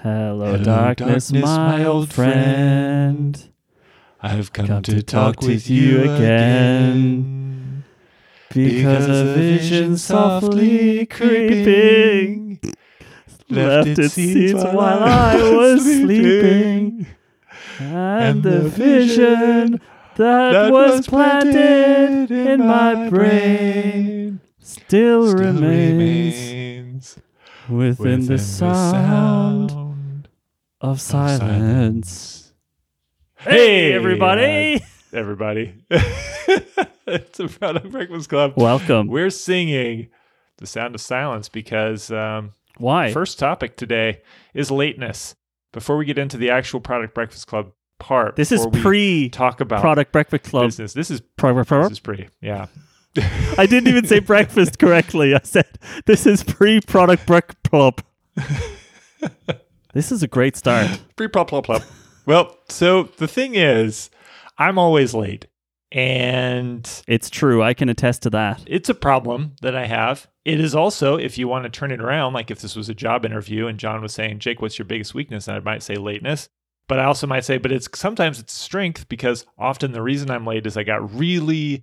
Hello, darkness, my old friend. I've come to talk with you again. Because a vision softly creeping left its seeds while I was sleeping. And the vision that was planted in my brain still remains within the sound of silence. Hey, everybody! Everybody. It's a Product Breakfast Club. Welcome. We're singing The Sound of Silence because Why? first topic today is lateness. Before we get into the actual Product Breakfast Club part, This is before we pre talk about Product Breakfast Club. business. This is pre, yeah. I didn't even say breakfast correctly. I said this is pre-Product Breakfast Club. This is a great start. Pre-plop. Well, so the thing is, I'm always late. And It's true. I can attest to that. it's a problem that I have. It is also, if you want to turn it around, like if this was a job interview and John was saying, Jake, what's your biggest weakness? And I might say lateness. But I also might say, but sometimes it's strength, because often the reason I'm late is I got really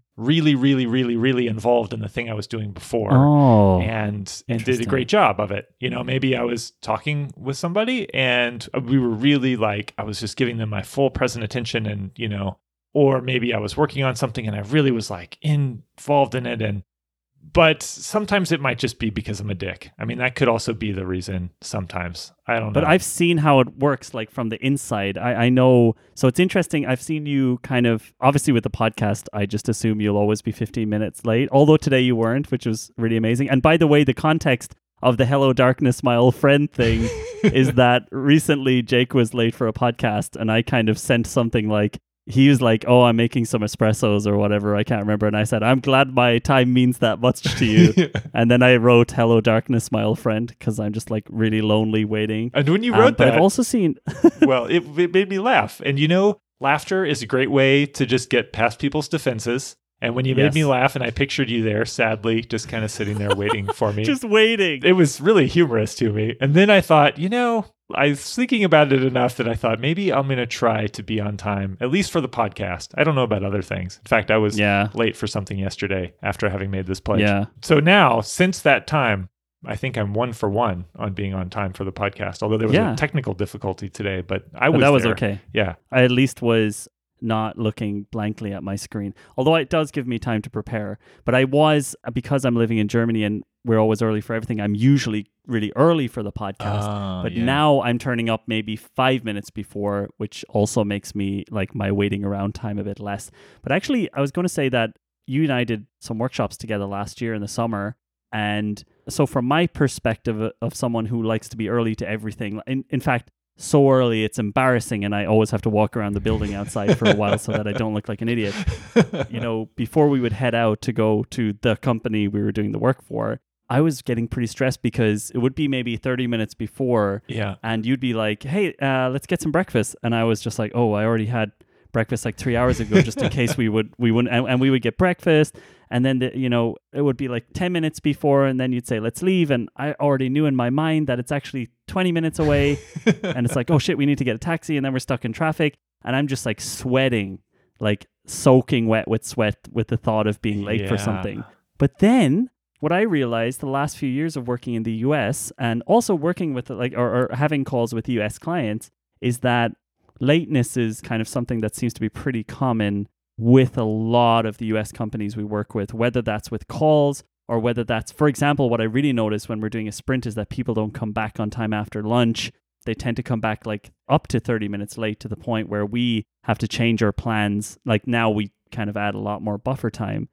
involved in the thing I was doing before. Oh. And did a Interesting. great job of it. You know, maybe I was talking with somebody and we were really like, I was just giving them my full present attention, and, you know, or maybe I was working on something and I really was like involved in it. But sometimes it might just be because I'm a dick. I mean, that could also be the reason sometimes. I don't know. But I've seen how it works, like from the inside. I know. So it's interesting. I've seen you kind of, obviously with the podcast, I just assume you'll always be 15 minutes late. Although today you weren't, which was really amazing. And by the way, the context of the Hello Darkness, my old friend thing is that recently Jake was late for a podcast and I kind of sent something like, he was like, oh, I'm making some espressos or whatever. I can't remember. And I said, I'm glad my time means that much to you. And then I wrote, hello, darkness, my old friend, because I'm just like really lonely waiting. And when you wrote but that, I've also seen... well, it made me laugh. And you know, laughter is a great way to just get past people's defenses. And when you made Yes. me laugh and I pictured you there, sadly, just kind of sitting there waiting for me. just waiting. It was really humorous to me. And then I thought, you know, I was thinking about it enough that I thought maybe I'm going to try to be on time, at least for the podcast. I don't know about other things. In fact, I was late for something yesterday after having made this pledge. Yeah. So now, since that time, I think I'm 1 for 1 on being on time for the podcast, although there was a technical difficulty today, but That was okay. Yeah. I at least was not looking blankly at my screen, although it does give me time to prepare. But I was, because I'm living in Germany and we're always early for everything, I'm usually really early for the podcast. But now I'm turning up maybe 5 minutes before, which also makes me like my waiting around time a bit less. But actually, I was going to say that you and I did some workshops together last year in the summer. And so from my perspective of someone who likes to be early to everything, in fact, so early it's embarrassing, and I always have to walk around the building outside for a while so that I don't look like an idiot. You know, before we would head out to go to the company we were doing the work for, I was getting pretty stressed because it would be maybe 30 minutes before, and you'd be like, hey, let's get some breakfast. And I was just like, oh, I already had breakfast like 3 hours ago, just in case we wouldn't, and we would get breakfast. And then, it would be like 10 minutes before, and then you'd say, let's leave. And I already knew in my mind that it's actually 20 minutes away. And it's like, oh shit, we need to get a taxi. And then we're stuck in traffic. And I'm just like sweating, like soaking wet with sweat with the thought of being late for something. But then what I realized the last few years of working in the US and also working with or having calls with US clients is that lateness is kind of something that seems to be pretty common with a lot of the US companies we work with, whether that's with calls or whether that's, for example, what I really notice when we're doing a sprint is that people don't come back on time after lunch. They tend to come back like up to 30 minutes late, to the point where we have to change our plans. Like now we kind of add a lot more buffer time.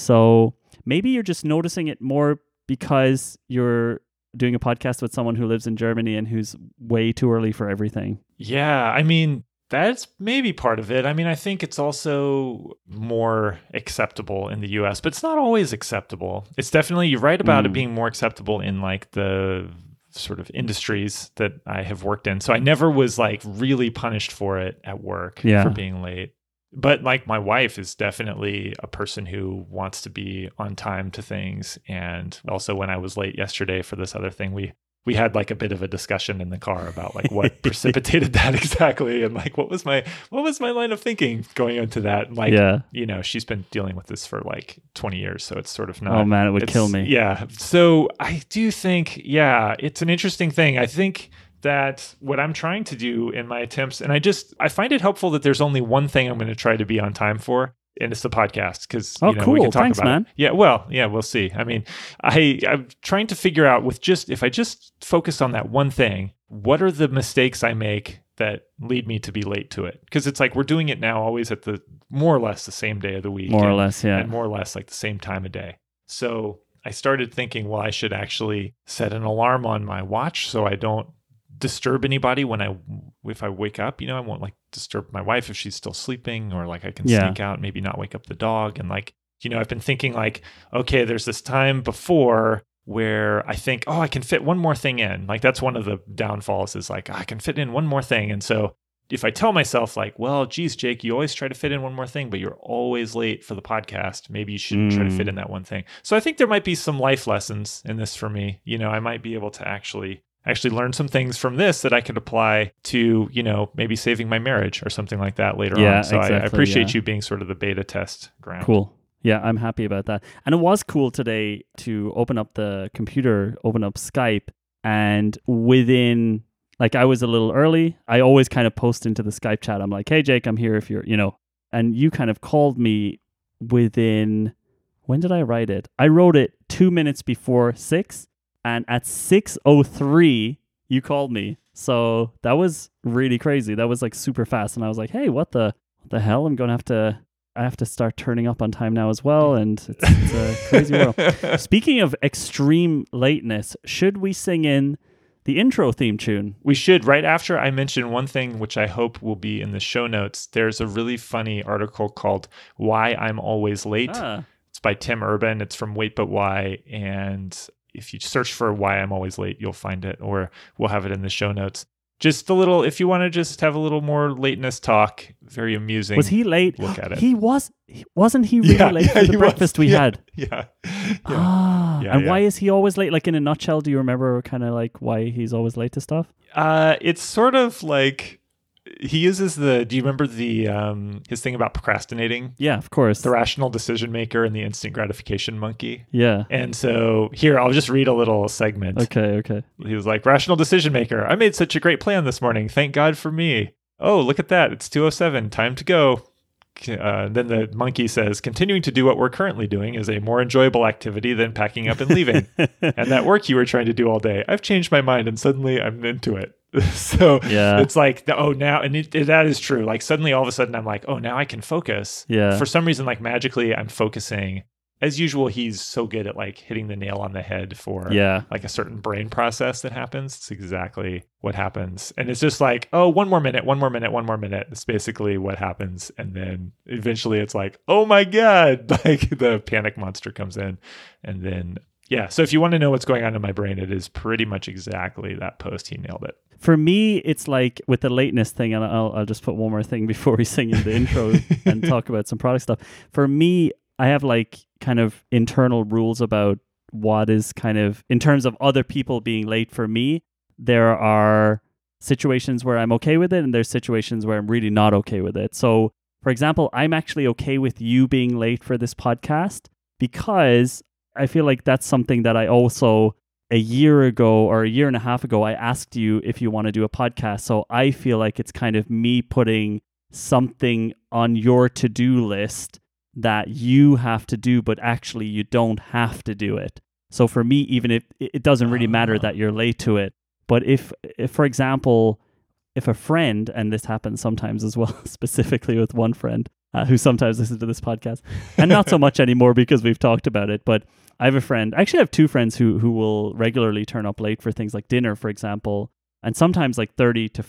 So maybe you're just noticing it more because you're doing a podcast with someone who lives in Germany and who's way too early for everything. Yeah, I mean, that's maybe part of it. I mean, I think it's also more acceptable in the US, but it's not always acceptable. It's definitely, you're right about it being more acceptable in like the sort of industries that I have worked in. So I never was like really punished for it at work for being late. But like my wife is definitely a person who wants to be on time to things. And also when I was late yesterday for this other thing, we we had like a bit of a discussion in the car about like what precipitated that exactly, and like what was my line of thinking going into that. And like, you know, she's been dealing with this for like 20 years, so it's sort of not. Oh man, it would kill me. Yeah. So I do think, it's an interesting thing. I think that what I'm trying to do in my attempts, and I find it helpful that there's only one thing I'm going to try to be on time for. And it's the podcast because cool. We can talk Thanks, about man. it. Yeah, well, we'll see. I mean, I'm trying to figure out if I just focus on that one thing, what are the mistakes I make that lead me to be late to it? Because it's like we're doing it now always at the more or less the same day of the week, or less, and more or less like the same time of day. So I started thinking, well, I should actually set an alarm on my watch so I don't disturb anybody if I wake up. You know, I won't like disturb my wife if she's still sleeping, or like I can sneak out, maybe not wake up the dog. And like, you know, I've been thinking like, okay, there's this time before where I think, I can fit one more thing in. Like that's one of the downfalls is like, I can fit in one more thing. And so if I tell myself like, well, geez, Jake, you always try to fit in one more thing, but you're always late for the podcast. Maybe you shouldn't try to fit in that one thing. So I think there might be some life lessons in this for me. You know, I might be able to actually learn some things from this that I could apply to, you know, maybe saving my marriage or something like that later on. So exactly, I appreciate you being sort of the beta test ground. Cool. Yeah, I'm happy about that. And it was cool today to open up the computer, open up Skype, and within, like I was a little early. I always kind of post into the Skype chat. I'm like, hey, Jake, I'm here if you're, you know, and you kind of called me within, when did I write it? I wrote it 2 minutes before 6. And at 6:03, you called me. So that was really crazy. That was like super fast. And I was like, hey, what the hell? I have to start turning up on time now as well. And it's a crazy world. Speaking of extreme lateness, should we sing in the intro theme tune? We should. Right after I mention one thing, which I hope will be in the show notes, there's a really funny article called Why I'm Always Late. It's by Tim Urban. It's from Wait But Why. And if you search for Why I'm Always Late, you'll find it, or we'll have it in the show notes. Just a little, if you want to just have a little more lateness talk, very amusing. Was he late? Look at it. Wasn't he really late for the breakfast we had? Yeah. And why is he always late? Like in a nutshell, do you remember kind of like why he's always late to stuff? It's sort of like, he uses do you remember his thing about procrastinating? Yeah, of course. The rational decision maker and the instant gratification monkey. Yeah. And so here, I'll just read a little segment. Okay. He was like, rational decision maker. I made such a great plan this morning. Thank God for me. Oh, look at that. It's 2:07. Time to go. Then the monkey says, continuing to do what we're currently doing is a more enjoyable activity than packing up and leaving. And that work you were trying to do all day, I've changed my mind and suddenly I'm into it. So it's like, now, and that is true. Like suddenly all of a sudden I'm like, now I can focus. Yeah. For some reason, like magically I'm focusing. As usual, he's so good at like hitting the nail on the head for like a certain brain process that happens. It's exactly what happens. And it's just like, one more minute. It's basically what happens. And then eventually it's like, oh my God, like the panic monster comes in. And then, so if you want to know what's going on in my brain, it is pretty much exactly that post. He nailed it. For me, it's like with the lateness thing, and I'll just put one more thing before we sing in the intro and talk about some product stuff. For me, I have like kind of internal rules about what is kind of, in terms of other people being late for me, there are situations where I'm okay with it and there's situations where I'm really not okay with it. So, for example, I'm actually okay with you being late for this podcast because I feel like that's something that I also, a year ago or a year and a half ago, I asked you if you want to do a podcast. So I feel like it's kind of me putting something on your to-do list that you have to do, but actually you don't have to do it. So for me, even if it doesn't really matter that you're late to it, but if for example, if a friend, and this happens sometimes as well, specifically with one friend who sometimes listens to this podcast, and not so much anymore because we've talked about it, but I have a friend, actually I have two friends who will regularly turn up late for things like dinner, for example, and sometimes like 30 to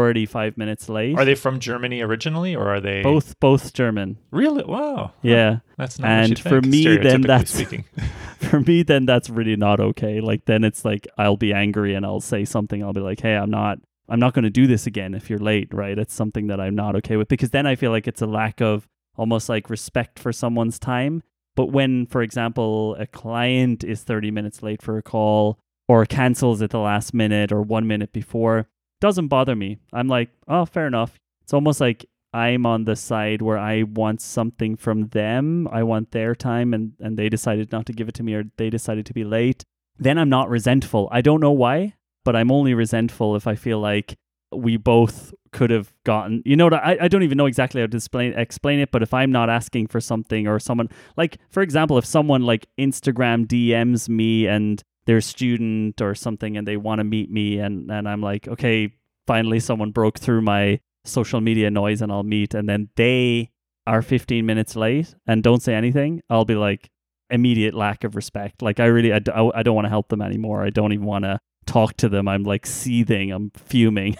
45 minutes late. Are they from Germany originally, or are they both German? Really? Wow. Yeah. That's not and what you for think, me then that's speaking. For me then that's really not okay. Like then it's like I'll be angry and I'll say something. I'll be like, "Hey, I'm not going to do this again if you're late," right? It's something that I'm not okay with, because then I feel like it's a lack of almost like respect for someone's time. But when, for example, a client is 30 minutes late for a call, or cancels at the last minute or 1 minute before, doesn't bother me. I'm like, oh, fair enough. It's almost like I'm on the side where I want something from them. I want their time, and they decided not to give it to me, or they decided to be late. Then I'm not resentful. I don't know why, but I'm only resentful if I feel like we both could have gotten, I don't even know exactly how to explain it, but if I'm not asking for something, or someone, like, for example, if someone like Instagram DMs me and they're a student or something and they want to meet me, and I'm like, okay, finally someone broke through my social media noise and I'll meet, and then they are 15 minutes late and don't say anything, I'll be like, immediate lack of respect. Like, I don't want to help them anymore. I don't even want to talk to them. I'm like seething. I'm fuming.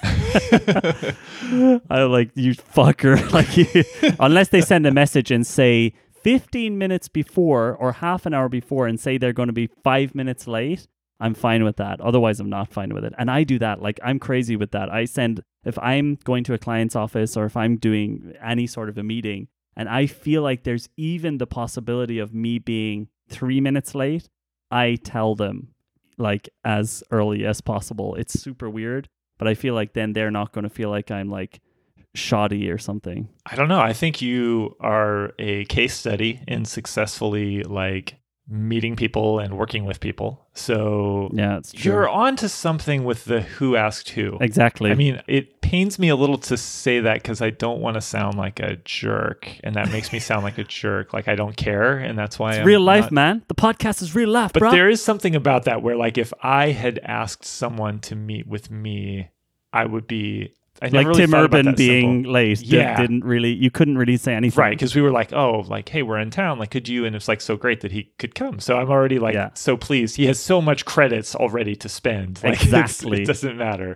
I'm like, you fucker. Like, unless they send a message and say 15 minutes before or half an hour before and say they're going to be 5 minutes late, I'm fine with that. Otherwise, I'm not fine with it. And I do that. Like, I'm crazy with that. If I'm going to a client's office or if I'm doing any sort of a meeting and I feel like there's even the possibility of me being 3 minutes late, I tell them, like, as early as possible. It's super weird, but I feel like then they're not going to feel like I'm like shoddy or something. I don't know. I think you are a case study in successfully like meeting people and working with people. So yeah, it's true. You're onto something with the who asked who. Exactly. I mean, it pains me a little to say that because I don't want to sound like a jerk, and that makes me sound like a jerk. Like I don't care, and that's why it's real life, man. The podcast is real life, but bro. There is something about that where, like, if I had asked someone to meet with me, I would be. I never like really Tim Urban being late. Yeah. You couldn't really say anything. Right, because we were like, oh, like, hey, we're in town. Like, could you? And it's like so great that he could come. So I'm already like so pleased. He has so much credits already to spend. Like, exactly. It doesn't matter.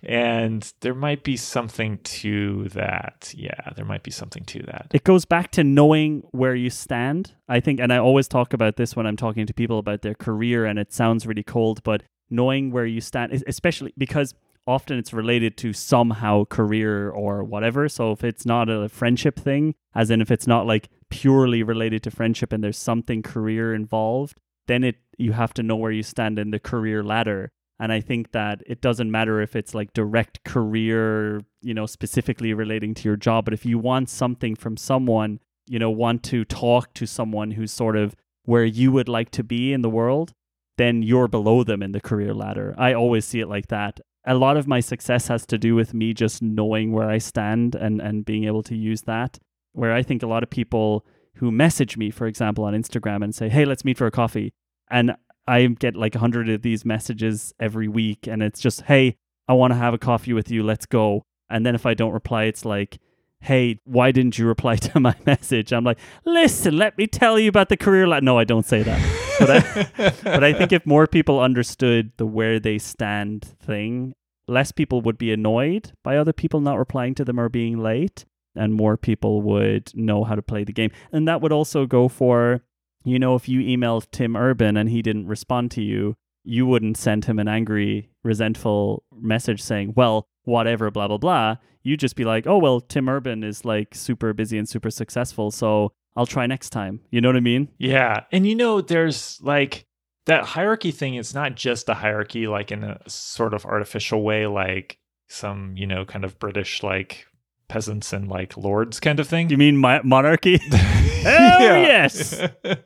And there might be something to that. Yeah, there might be something to that. It goes back to knowing where you stand, I think. And I always talk about this when I'm talking to people about their career, and it sounds really cold, but knowing where you stand, especially because often it's related to somehow career or whatever. So if it's not a friendship thing, as in if it's not like purely related to friendship and there's something career involved, then you have to know where you stand in the career ladder. And I think that it doesn't matter if it's like direct career, specifically relating to your job, but if you want something from someone, want to talk to someone who's sort of where you would like to be in the world, then you're below them in the career ladder. I always see it like that. A lot of my success has to do with me just knowing where I stand and being able to use that. Where I think a lot of people who message me, for example, on Instagram and say, hey, let's meet for a coffee. And I get like 100 of these messages every week. And it's just, hey, I want to have a coffee with you. Let's go. And then if I don't reply, it's like, hey, why didn't you reply to my message? I'm like, listen, let me tell you about the career. No, I don't say that. But I think if more people understood the where they stand thing, less people would be annoyed by other people not replying to them or being late, and more people would know how to play the game. And that would also go for, if you emailed Tim Urban and he didn't respond to you, you wouldn't send him an angry, resentful message saying, well, whatever, blah, blah, blah. You'd just be like, oh, well, Tim Urban is like super busy and super successful, so I'll try next time. You know what I mean? Yeah. And there's like that hierarchy thing. It's not just a hierarchy, like in a sort of artificial way, like some, kind of British, like peasants and like lords kind of thing. You mean monarchy? Hell yes.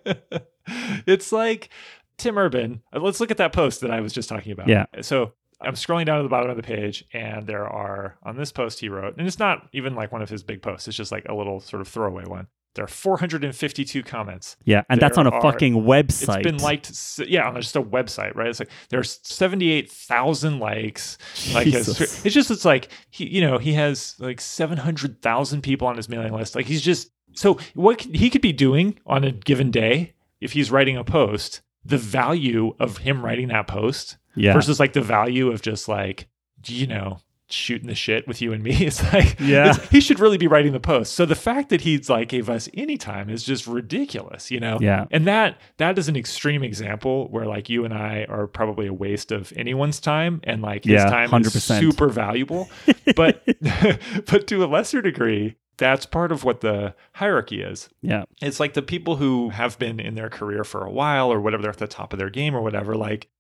It's like Tim Urban. Let's look at that post that I was just talking about. Yeah. So I'm scrolling down to the bottom of the page, and there are, on this post he wrote, and it's not even like one of his big posts, it's just like a little sort of throwaway one. There are 452 comments. Yeah, and that's on a fucking website. It's been liked, on just a website, right? It's like there's 78,000 likes. Like it's like he has like 700,000 people on his mailing list. Like so what he could be doing on a given day if he's writing a post, the value of him writing that post versus like the value of just like, shooting the shit with you and me. It's like, he should really be writing the post. So the fact that he's like gave us any time is just ridiculous, Yeah. And that is an extreme example where like you and I are probably a waste of anyone's time, and like his time 100%. Is super valuable. But to a lesser degree, that's part of what the hierarchy is. Yeah. It's like the people who have been in their career for a while or whatever, they're at the top of their game or whatever, like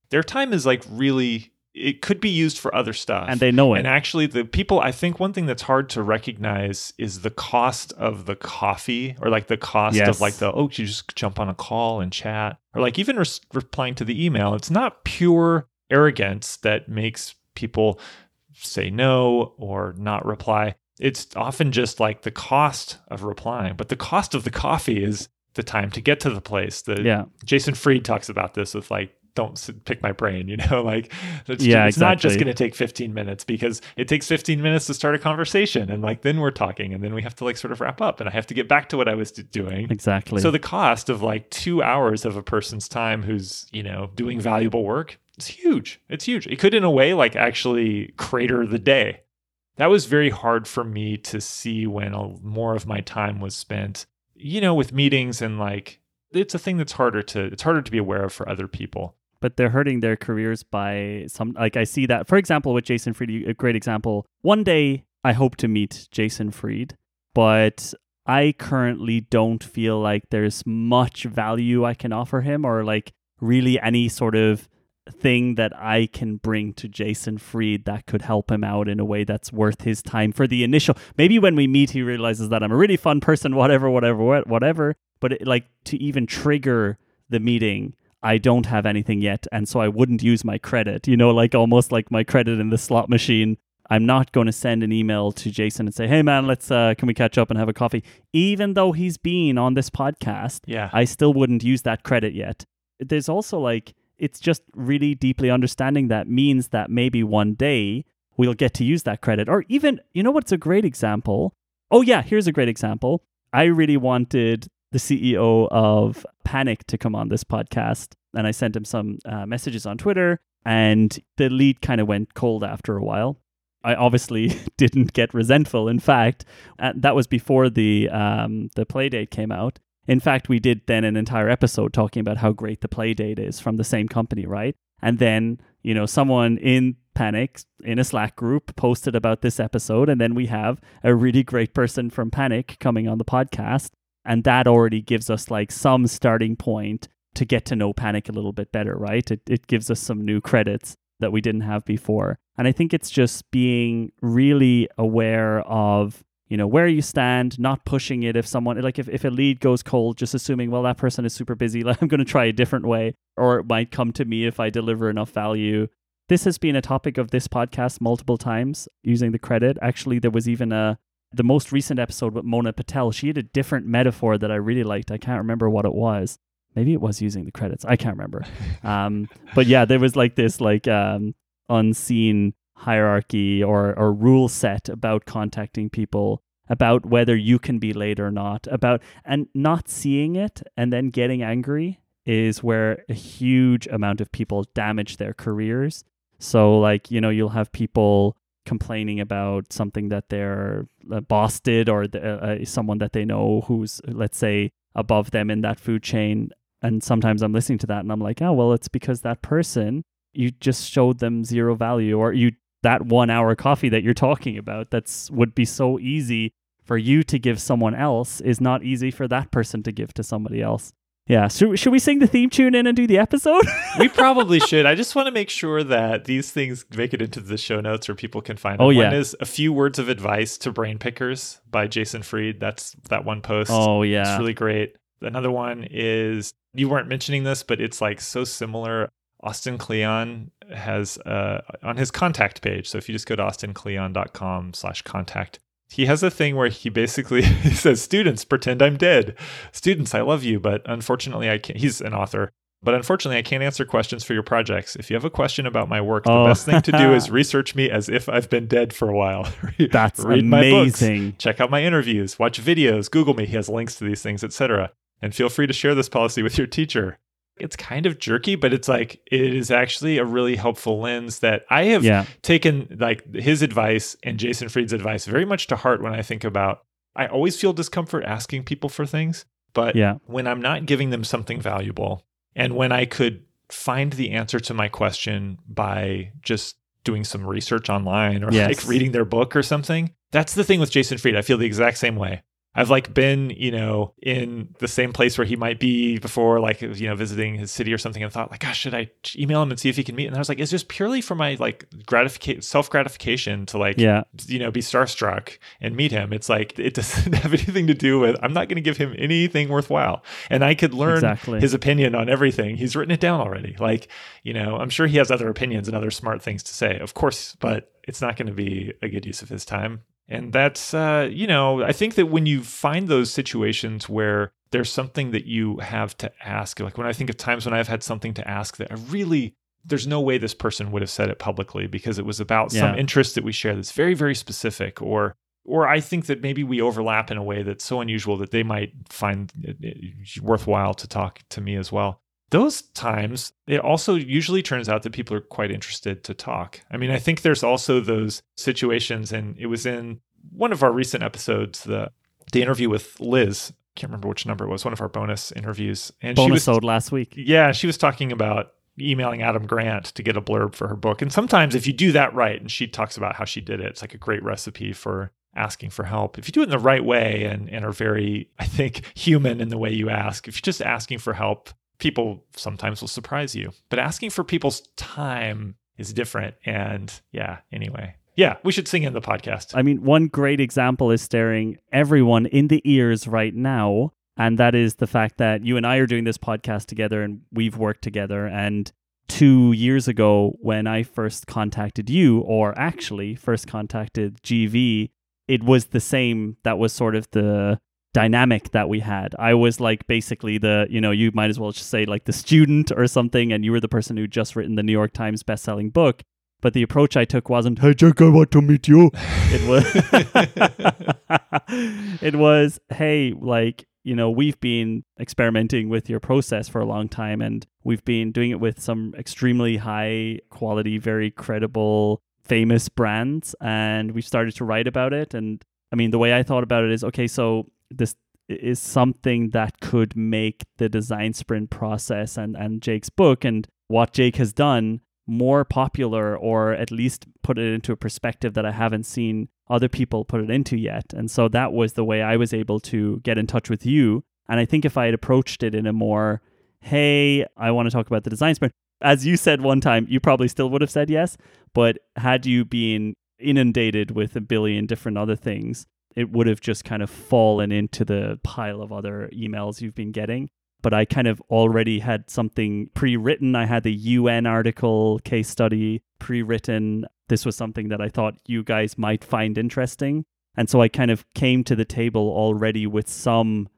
their time is like really, it could be used for other stuff. And they know it. And actually the people, I think one thing that's hard to recognize is the cost of the coffee, or like the cost of like you just jump on a call and chat, or like even replying to the email. It's not pure arrogance that makes people say no or not reply. It's often just like the cost of replying, but the cost of the coffee is the time to get to the place. Jason Fried talks about this with like, don't pick my brain, like it's not just going to take 15 minutes, because it takes 15 minutes to start a conversation. And like, then we're talking, and then we have to like sort of wrap up, and I have to get back to what I was doing. Exactly. So the cost of like 2 hours of a person's time who's, doing valuable work, it's huge. It's huge. It could in a way like actually crater the day. That was very hard for me to see when more of my time was spent, with meetings, and like, it's a thing that's harder to be aware of for other people. But they're hurting their careers by I see that, for example, with Jason Fried, a great example. One day I hope to meet Jason Fried, but I currently don't feel like there's much value I can offer him, or like really any sort of thing that I can bring to Jason Fried that could help him out in a way that's worth his time for the initial. Maybe when we meet, he realizes that I'm a really fun person, whatever. But to even trigger the meeting, I don't have anything yet. And so I wouldn't use my credit, like almost like my credit in the slot machine. I'm not going to send an email to Jason and say, hey man, let's, can we catch up and have a coffee? Even though he's been on this podcast, I still wouldn't use that credit yet. There's also it's just really deeply understanding that means that maybe one day we'll get to use that credit. Or even, what's a great example? Oh yeah, here's a great example. I really wanted the CEO of Panic to come on this podcast, and I sent him some messages on Twitter, and the lead kind of went cold after a while. I obviously didn't get resentful. In fact, that was before the Playdate came out. In fact, we did then an entire episode talking about how great the Playdate is from the same company, right? And then, someone in Panic in a Slack group posted about this episode, and then we have a really great person from Panic coming on the podcast, and that already gives us like some starting point to get to know Panic a little bit better, right? It gives us some new credits that we didn't have before. And I think it's just being really aware of where you stand, not pushing it. If someone, if a lead goes cold, just assuming, well, that person is super busy, I'm going to try a different way, or it might come to me if I deliver enough value. This has been a topic of this podcast multiple times, using the credit. Actually, there was even the most recent episode with Mona Patel. She had a different metaphor that I really liked. I can't remember what it was. Maybe it was using the credits. I can't remember. But yeah, there was like this unseen hierarchy or rule set about contacting people, about whether you can be late or not, and not seeing it and then getting angry is where a huge amount of people damage their careers. So you'll have people complaining about something that their boss did, or someone that they know who's, let's say, above them in that food chain. And sometimes I'm listening to that and I'm like, oh, well, it's because that person, you just showed them zero value, or that 1 hour coffee that you're talking about, would be so easy for you to give someone else is not easy for that person to give to somebody else. Yeah. Should we sing the theme tune in and do the episode? We probably should. I just want to make sure that these things make it into the show notes where people can find them. Oh, yeah. One is A Few Words of Advice to Brain Pickers by Jason Fried. That's that one post. Oh, yeah. It's really great. Another one is, you weren't mentioning this, but it's like so similar. Austin Kleon has on his contact page. So if you just go to austinkleon.com/contact, he has a thing where he basically he says, students, pretend I'm dead. Students, I love you, but unfortunately I can't. He's an author, but unfortunately I can't answer questions for your projects. If you have a question about my work, the best thing to do is research me as if I've been dead for a while. That's Read amazing. my books, check out my interviews, watch videos, Google me. He has links to these things, etc. And feel free to share this policy with your teacher. It's kind of jerky, but it's like, it is actually a really helpful lens that I have taken like his advice and Jason Fried's advice very much to heart when I think about, I always feel discomfort asking people for things, but when I'm not giving them something valuable, and when I could find the answer to my question by just doing some research online or like reading their book or something, that's the thing with Jason Fried. I feel the exact same way. I've like been, in the same place where he might be before, like, visiting his city or something, and thought like, gosh, should I email him and see if he can meet? And I was like, it's just purely for my like self-gratification to like, be starstruck and meet him. It's like, it doesn't have anything to do with, I'm not going to give him anything worthwhile. And I could learn his opinion on everything. He's written it down already. Like, I'm sure he has other opinions and other smart things to say, of course, but it's not going to be a good use of his time. And that's, I think that when you find those situations where there's something that you have to ask, like when I think of times when I've had something to ask that there's no way this person would have said it publicly because it was about some interest that we share that's very, very specific, or I think that maybe we overlap in a way that's so unusual that they might find it worthwhile to talk to me as well. Those times, it also usually turns out that people are quite interested to talk. I mean, I think there's also those situations, and it was in one of our recent episodes, the interview with Liz. I can't remember which number it was, one of our bonus interviews. And bonus ode last week. Yeah, she was talking about emailing Adam Grant to get a blurb for her book. And sometimes if you do that right, and she talks about how she did it, it's like a great recipe for asking for help. If you do it in the right way and are very, I think, human in the way you ask, if you're just asking for help, people sometimes will surprise you. But asking for people's time is different. And anyway. Yeah, we should sing in the podcast. I mean, one great example is staring everyone in the ears right now. And that is the fact that you and I are doing this podcast together and we've worked together. And 2 years ago, when I first contacted you, or actually first contacted GV, it was the same. That was sort of the dynamic that we had. I was like basically you might as well just say like the student or something, and you were the person who just written the New York Times bestselling book. But the approach I took wasn't, "Hey Jake, I want to meet you." It was, "Hey, like, we've been experimenting with your process for a long time, and we've been doing it with some extremely high quality, very credible, famous brands, and we've started to write about it." And I mean, the way I thought about it is, okay, so this is something that could make the design sprint process and Jake's book and what Jake has done more popular, or at least put it into a perspective that I haven't seen other people put it into yet. And so that was the way I was able to get in touch with you. And I think if I had approached it in a more, "Hey, I want to talk about the design sprint," as you said one time, you probably still would have said yes. But had you been inundated with a billion different other things, it would have just kind of fallen into the pile of other emails you've been getting. But I kind of already had something pre-written. I had the UN article case study pre-written. This was something that I thought you guys might find interesting. And so I kind of came to the table already with some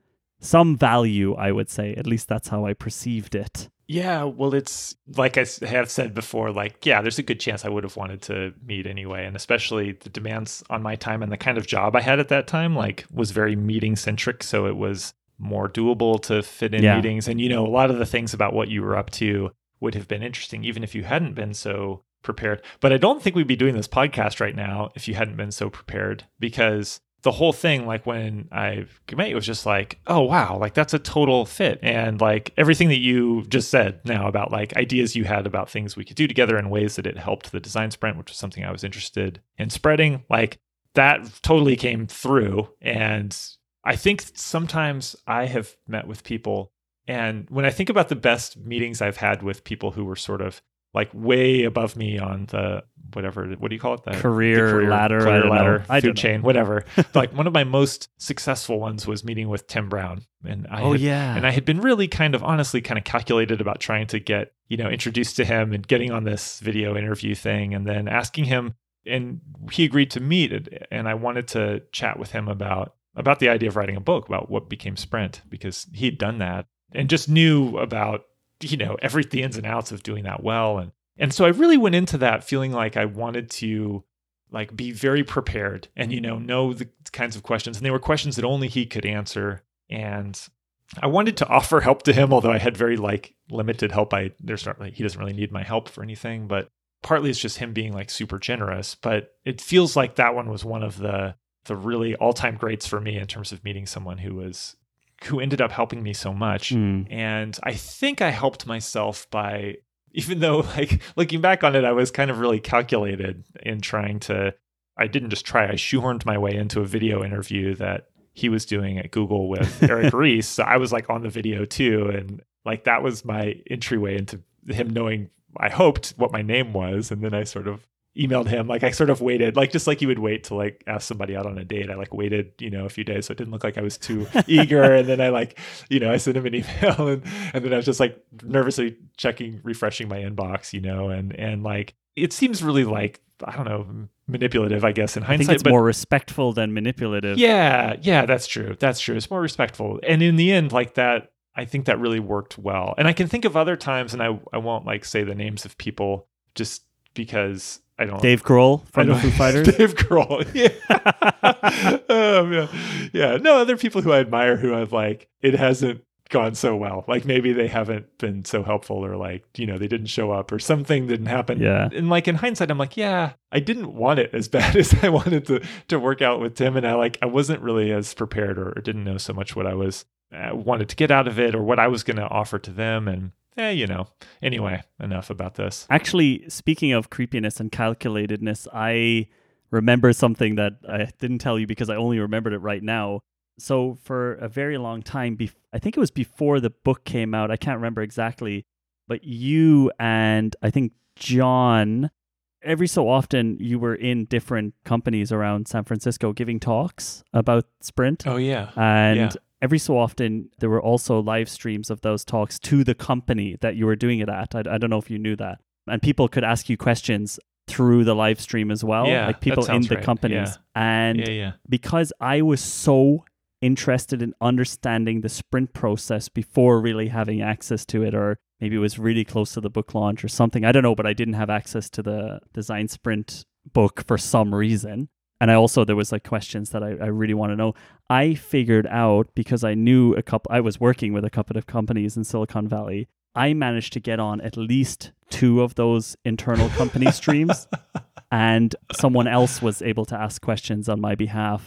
value, I would say. At least that's how I perceived it. Yeah, well, it's like I have said before, like, yeah, there's a good chance I would have wanted to meet anyway. And especially the demands on my time and the kind of job I had at that time, like, was very meeting centric. So it was more doable to fit in meetings. And, a lot of the things about what you were up to would have been interesting, even if you hadn't been so prepared. But I don't think we'd be doing this podcast right now if you hadn't been so prepared, because the whole thing, like when I met, it was just like, oh, wow, like that's a total fit. And like everything that you just said now about like ideas you had about things we could do together in ways that it helped the design sprint, which was something I was interested in spreading, like that totally came through. And I think sometimes I have met with people, and when I think about the best meetings I've had with people who were sort of like way above me on the whatever, what do you call it? The career ladder, food chain, whatever. Like one of my most successful ones was meeting with Tim Brown. And I had been really kind of honestly kind of calculated about trying to get, introduced to him and getting on this video interview thing, and then asking him, and he agreed to meet. And I wanted to chat with him about the idea of writing a book about what became Sprint, because he'd done that and just knew about, the ins and outs of doing that well. And so I really went into that feeling like I wanted to like be very prepared and, know the kinds of questions. And they were questions that only he could answer. And I wanted to offer help to him, although I had very like limited help. He doesn't really need my help for anything, but partly it's just him being like super generous. But it feels like that one was one of the really all-time greats for me in terms of meeting someone who ended up helping me so much. And I think I helped myself by, even though like looking back on it, I was kind of really calculated in I didn't just try, I shoehorned my way into a video interview that he was doing at Google with Eric Ries. So I was like on the video too. And like that was my entryway into him knowing, I hoped, what my name was. And then I sort of emailed him. Like I sort of waited, like just like you would wait to like ask somebody out on a date. I like waited, a few days so it didn't look like I was too eager. And then I like, I sent him an email and then I was just like nervously refreshing my inbox, and like it seems really like, I don't know, manipulative, I guess, in hindsight. I think it's more respectful than manipulative. Yeah, that's true. It's more respectful. And in the end, like that, I think that really worked well. And I can think of other times, and I won't like say the names of people just because I don't. Dave Grohl from the Foo Fighters. Dave Grohl, yeah. No, other people who I admire who I've like, it hasn't gone so well. Like maybe they haven't been so helpful, or like, they didn't show up, or something didn't happen. Yeah. And like in hindsight, I'm like, yeah, I didn't want it as bad as I wanted to work out with Tim. And I wasn't really as prepared, or didn't know so much what I was wanted to get out of it, or what I was going to offer to them. And anyway, enough about this. Actually, speaking of creepiness and calculatedness, I remember something that I didn't tell you because I only remembered it right now. So for a very long time, I think it was before the book came out, I can't remember exactly, but you and I think John, every so often you were in different companies around San Francisco giving talks about Sprint. Oh, yeah. And every so often there were also live streams of those talks to the company that you were doing it at. I don't know if you knew that. And people could ask you questions through the live stream as well, like people in the companies. And because I was so interested in understanding the Sprint process before really having access to it, or maybe it was really close to the book launch or something, I don't know, but I didn't have access to the Design Sprint book for some reason. And there was like questions that I really want to know. I figured out, because I knew I was working with a couple of companies in Silicon Valley, I managed to get on at least 2 of those internal company streams, and someone else was able to ask questions on my behalf.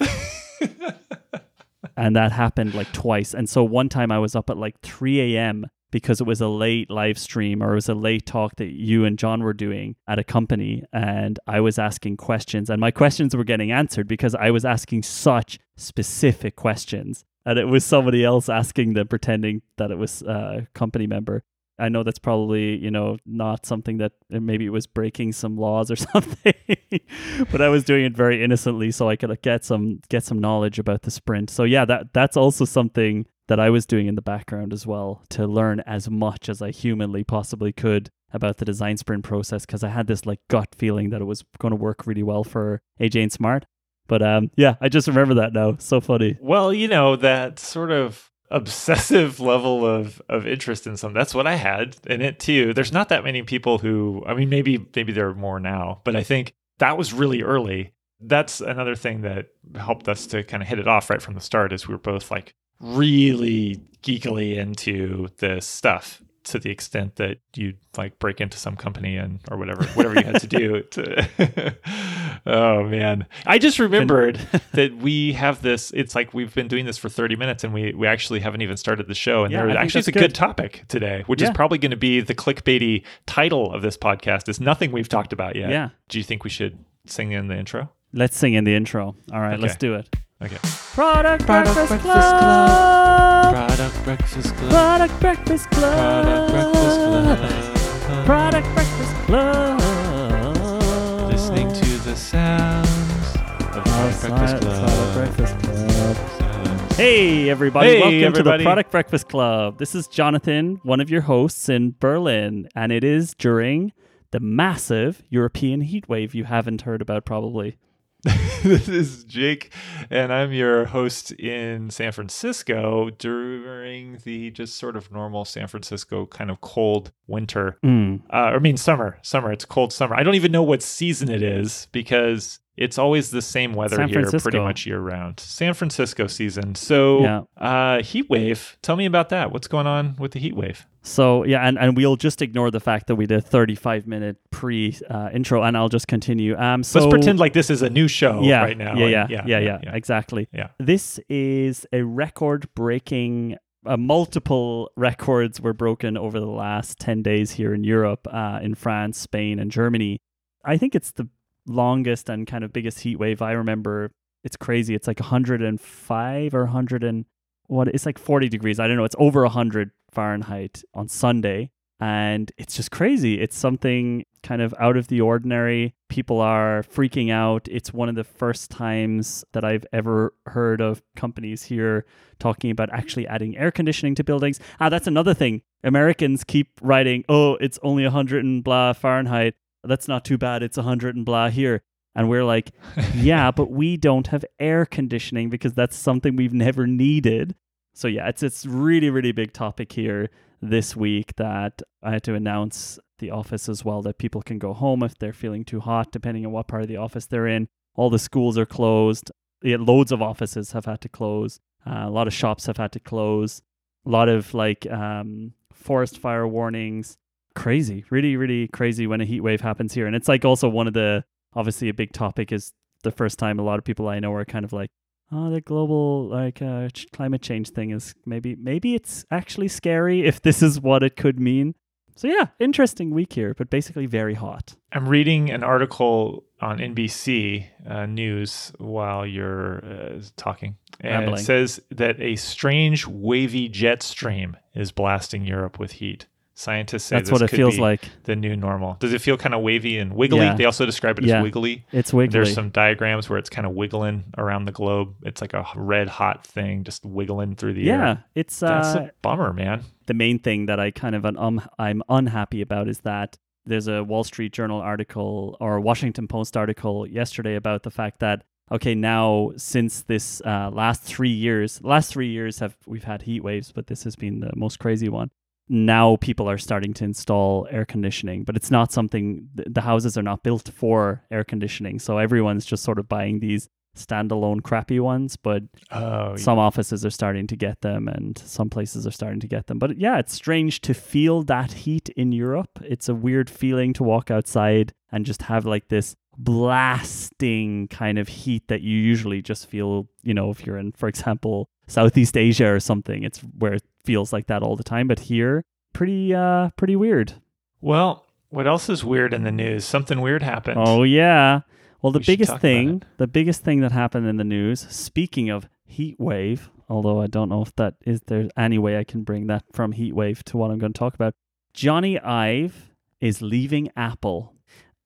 And that happened like twice. And so one time I was up at like 3 a.m. because it was a late live stream, or it was a late talk that you and John were doing at a company. And I was asking questions, and my questions were getting answered because I was asking such specific questions. And it was somebody else asking them, pretending that it was a company member. I know that's probably, not something that maybe it was breaking some laws or something, but I was doing it very innocently so I could get some knowledge about the Sprint. So yeah, that's also something that I was doing in the background as well, to learn as much as I humanly possibly could about the Design Sprint process, because I had this like gut feeling that it was going to work really well for AJ and Smart. But I just remember that now. So funny. Well, that sort of obsessive level of interest in something. That's what I had in it too. There's not that many people who, I mean, maybe there are more now, but I think that was really early. That's another thing that helped us to kind of hit it off right from the start, is we were both like really geekily into this stuff, to the extent that you'd like break into some company or whatever you had to do to oh man, I just remembered that we have this, it's like we've been doing this for 30 minutes and we actually haven't even started the show, and it's a good topic today, which is probably going to be the clickbaity title of this podcast, is nothing we've talked about yet. Do you think we should sing in the intro? Let's sing in the intro. All right, let's do it. Okay. Product Breakfast Club. Product Breakfast Club. Product Breakfast Club. Product Breakfast Club. Listening to the sounds of Product Breakfast Club. Hey everybody, welcome to the Product Breakfast Club. This is Jonathan, one of your hosts in Berlin, and it is during the massive European heat wave you haven't heard about probably. This is Jake, and I'm your host in San Francisco during the just sort of normal San Francisco kind of cold winter. Summer. It's cold summer. I don't even know what season it is, because it's always the same weather here pretty much year round. San Francisco season. So heat wave. Tell me about that. What's going on with the heat wave? So and we'll just ignore the fact that we did a 35-minute pre-intro, and I'll just continue. Let's pretend like this is a new show right now. Yeah, exactly. Yeah. This is a record-breaking, multiple records were broken over the last 10 days here in Europe, in France, Spain, and Germany. I think it's the longest and kind of biggest heat wave I remember It's crazy. It's like 105 or 100 and what? It's like 40 degrees. I don't know. It's over 100 Fahrenheit on Sunday. And it's just crazy. It's something kind of out of the ordinary. People are freaking out. It's one of the first times that I've ever heard of companies here talking about actually adding air conditioning to buildings. That's another thing. Americans keep writing, oh, it's only 100 and blah Fahrenheit. That's not too bad. It's 100 and blah here. And we're like, yeah, but we don't have air conditioning because that's something we've never needed. So yeah, it's really, really big topic here this week that I had to announce the office as well, that people can go home if they're feeling too hot, depending on what part of the office they're in. All the schools are closed. Yeah, loads of offices have had to close. A lot of shops have had to close. A lot of forest fire warnings. Crazy, really, really crazy when a heat wave happens here. And it's like also one of the, obviously a big topic is the first time a lot of people I know are kind of like, oh, the global climate change thing is maybe it's actually scary if this is what it could mean. So yeah, interesting week here, but basically very hot. I'm reading an article on NBC News while you're talking. And It says that a strange wavy jet stream is blasting Europe with heat. Scientists say that's what it feels like. The new normal. Does it feel kind of wavy and wiggly? Yeah. They also describe it as wiggly. It's wiggly. There's some diagrams where it's kind of wiggling around the globe. It's like a red hot thing just wiggling through the air. Yeah, that's a bummer, man. The main thing that I kind of I'm unhappy about is that there's a Wall Street Journal article or Washington Post article yesterday about the fact that okay, now since this last 3 years we've had heat waves, but this has been the most crazy one. Now people are starting to install air conditioning, but it's not something, the houses are not built for air conditioning. So everyone's just sort of buying these standalone crappy ones, but some offices are starting to get them and some places are starting to get them. But yeah, it's strange to feel that heat in Europe. It's a weird feeling to walk outside and just have like this blasting kind of heat that you usually just feel, if you're in, for example, Southeast Asia or something. It's where it feels like that all the time. But here, pretty weird. Well, what else is weird in the news? Something weird happened. Oh, yeah. Well, the biggest thing that happened in the news, speaking of heat wave, although I don't know if there's any way I can bring that from heat wave to what I'm going to talk about. Jony Ive is leaving Apple.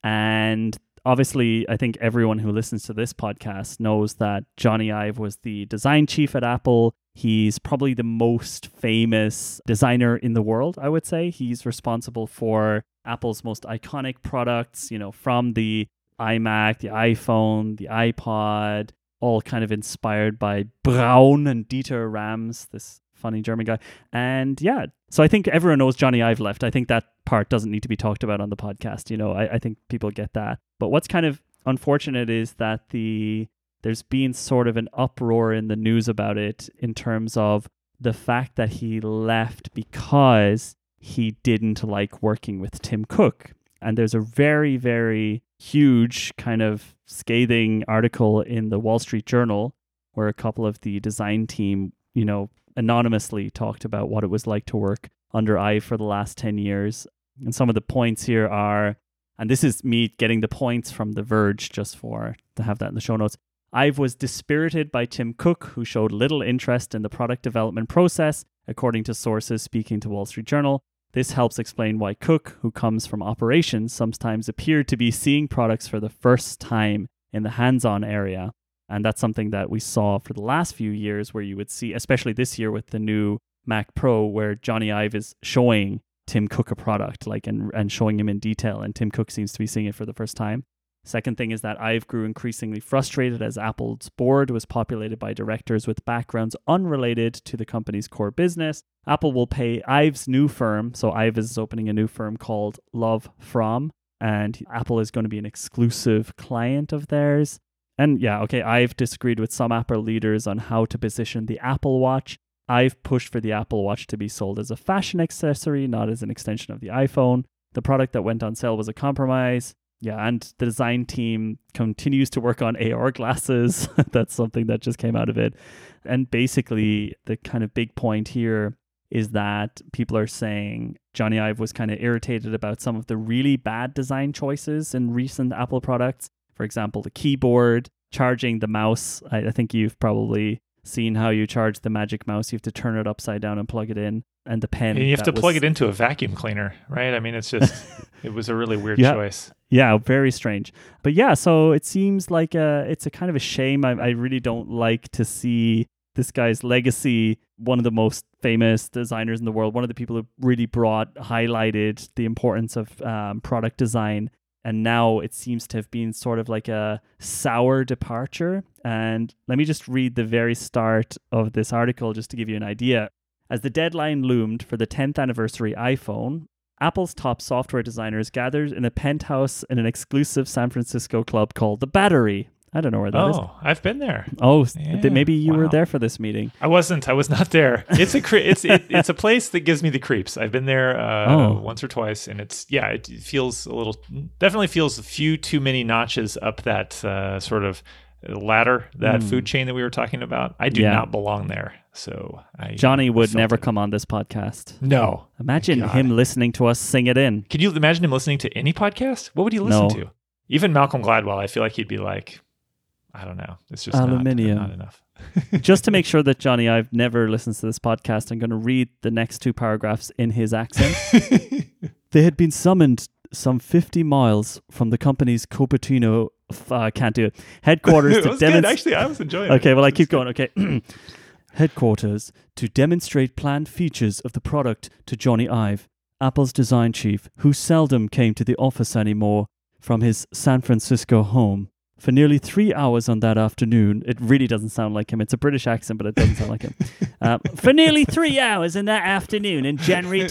And obviously, I think everyone who listens to this podcast knows that Jony Ive was the design chief at Apple. He's probably the most famous designer in the world, I would say. He's responsible for Apple's most iconic products, from the iMac, the iPhone, the iPod, all kind of inspired by Braun and Dieter Rams, this funny German guy. And yeah, so I think everyone knows Jony Ive left. I think that part doesn't need to be talked about on the podcast. I think people get that. But what's kind of unfortunate is that there's been sort of an uproar in the news about it in terms of the fact that he left because he didn't like working with Tim Cook. And there's a very, very huge kind of scathing article in the Wall Street Journal where a couple of the design team, anonymously talked about what it was like to work under Ive for the last 10 years. And some of the points here are, and this is me getting the points from The Verge just to have that in the show notes. Ive was dispirited by Tim Cook, who showed little interest in the product development process, according to sources speaking to Wall Street Journal. This helps explain why Cook, who comes from operations, sometimes appeared to be seeing products for the first time in the hands-on area. And that's something that we saw for the last few years where you would see, especially this year with the new Mac Pro, where Jony Ive is showing Tim Cook a product and showing him in detail, and Tim Cook seems to be seeing it for the first time. Second thing is that Ive grew increasingly frustrated as Apple's board was populated by directors with backgrounds unrelated to the company's core business. Apple will pay Ive's new firm, so Ive is opening a new firm called Love From, and Apple is going to be an exclusive client of theirs. And yeah, okay, Ive disagreed with some Apple leaders on how to position the Apple Watch. Ive pushed for the Apple Watch to be sold as a fashion accessory, not as an extension of the iPhone. The product that went on sale was a compromise. Yeah, and the design team continues to work on AR glasses. That's something that just came out of it. And basically, the kind of big point here is that people are saying Jony Ive was kind of irritated about some of the really bad design choices in recent Apple products. For example, the keyboard. charging the mouse. I think you've probably seen how you charge the Magic Mouse. You have to turn it upside down and plug it in. And the pen. And you have to plug it into a vacuum cleaner, right? I mean, it's just, it was a really weird choice. Yeah, very strange. But yeah, so it seems like it's a kind of a shame. I really don't like to see this guy's legacy, one of the most famous designers in the world, one of the people who really highlighted the importance of product design. And now it seems to have been sort of like a sour departure. And let me just read the very start of this article just to give you an idea. As the deadline loomed for the 10th anniversary iPhone, Apple's top software designers gathered in a penthouse in an exclusive San Francisco club called The Battery. I don't know where that is. Oh, I've been there. Oh, yeah, maybe you were there for this meeting. I wasn't. I was not there. It's a place that gives me the creeps. I've been there once or twice, and it feels definitely feels a few too many notches up that sort of ladder, that food chain that we were talking about. I do not belong there. So Johnny would never come on this podcast. No. Imagine him listening to us sing it in. Could you imagine him listening to any podcast? What would he listen to? Even Malcolm Gladwell, I feel like he'd be like, I don't know. It's just aluminium. Not enough. Just to make sure that Johnny Ive never listens to this podcast, I'm going to read the next two paragraphs in his accent. They had been summoned some 50 miles from the company's Cupertino can't do it. Headquarters to demonstrate. Actually, I was enjoying it. Okay, well, I keep going. Okay. Headquarters to demonstrate planned features of the product to Johnny Ive, Apple's design chief, who seldom came to the office anymore from his San Francisco home. For nearly 3 hours on that afternoon, it really doesn't sound like him. It's a British accent, but it doesn't sound like him. For nearly 3 hours in that afternoon in January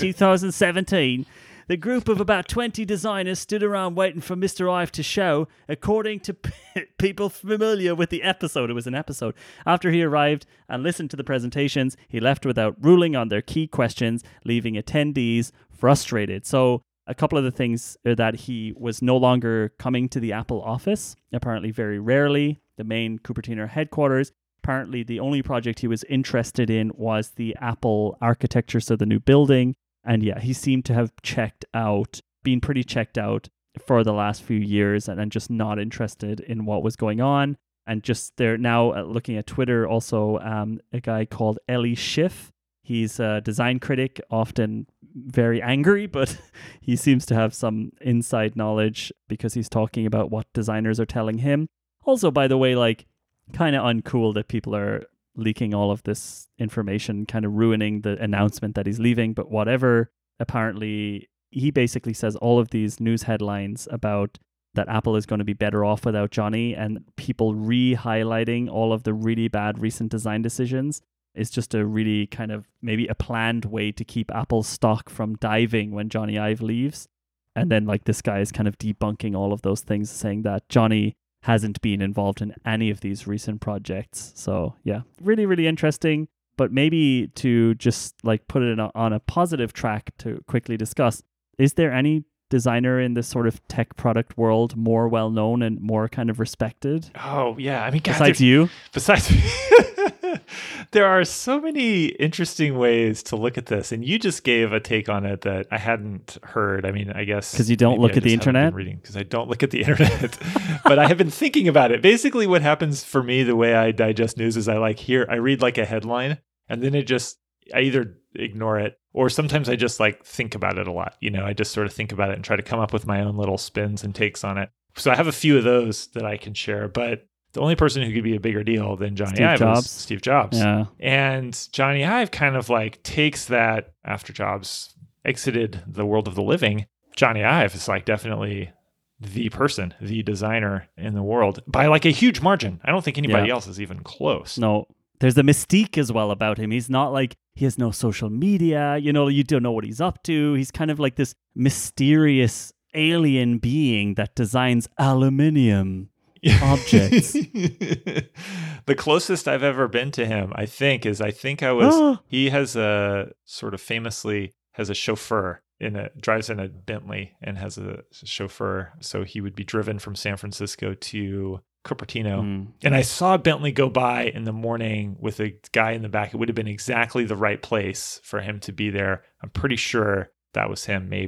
2017, the group of about 20 designers stood around waiting for Mr. Ive to show, according to people familiar with the episode. It was an episode. After he arrived and listened to the presentations, he left without ruling on their key questions, leaving attendees frustrated. So a couple of the things are that he was no longer coming to the Apple office, apparently very rarely, the main Cupertino headquarters. Apparently the only project he was interested in was the Apple architecture, so the new building. And yeah, he seemed to have been pretty checked out for the last few years and just not interested in what was going on. And just they're now looking at Twitter, also a guy called Eli Schiff. He's a design critic, often very angry, but he seems to have some inside knowledge because he's talking about what designers are telling him. Also, by the way, like kind of uncool that people are leaking all of this information, kind of ruining the announcement that he's leaving, but whatever. Apparently, he basically says all of these news headlines about that Apple is going to be better off without Johnny, and people re-highlighting all of the really bad recent design decisions is just a really kind of maybe a planned way to keep Apple's stock from diving when Johnny Ive leaves. And then like this guy is kind of debunking all of those things, saying that Johnny hasn't been involved in any of these recent projects. So yeah, really, really interesting. But maybe to just like put it on a positive track to quickly discuss, is there any designer in this sort of tech product world more well known and more kind of respected? Oh yeah, I mean, God, besides you, there are so many interesting ways to look at this, and you just gave a take on it that I hadn't heard. I mean, I guess because you don't look at the internet. Because I don't look at the internet, but I have been thinking about it. Basically, what happens for me, the way I digest news, is I read like a headline, and then I either ignore it, or sometimes I just like think about it a lot. You know, I just sort of think about it and try to come up with my own little spins and takes on it. So I have a few of those that I can share, but the only person who could be a bigger deal than Johnny Ive is Steve Jobs. Yeah. And Johnny Ive kind of like takes that after Jobs exited the world of the living. Johnny Ive is like definitely the person, the designer in the world by like a huge margin. I don't think anybody else is even close. No. There's the mystique as well about him. He's not like, he has no social media, you know, you don't know what he's up to. He's kind of like this mysterious alien being that designs aluminium objects. The closest I've ever been to him, I think he has a sort of famously has a chauffeur drives in a Bentley and has a chauffeur. So he would be driven from San Francisco to Cupertino. And I saw Bentley go by in the morning with a guy in the back. It would have been exactly the right place for him to be there. I'm pretty sure that was him, maybe.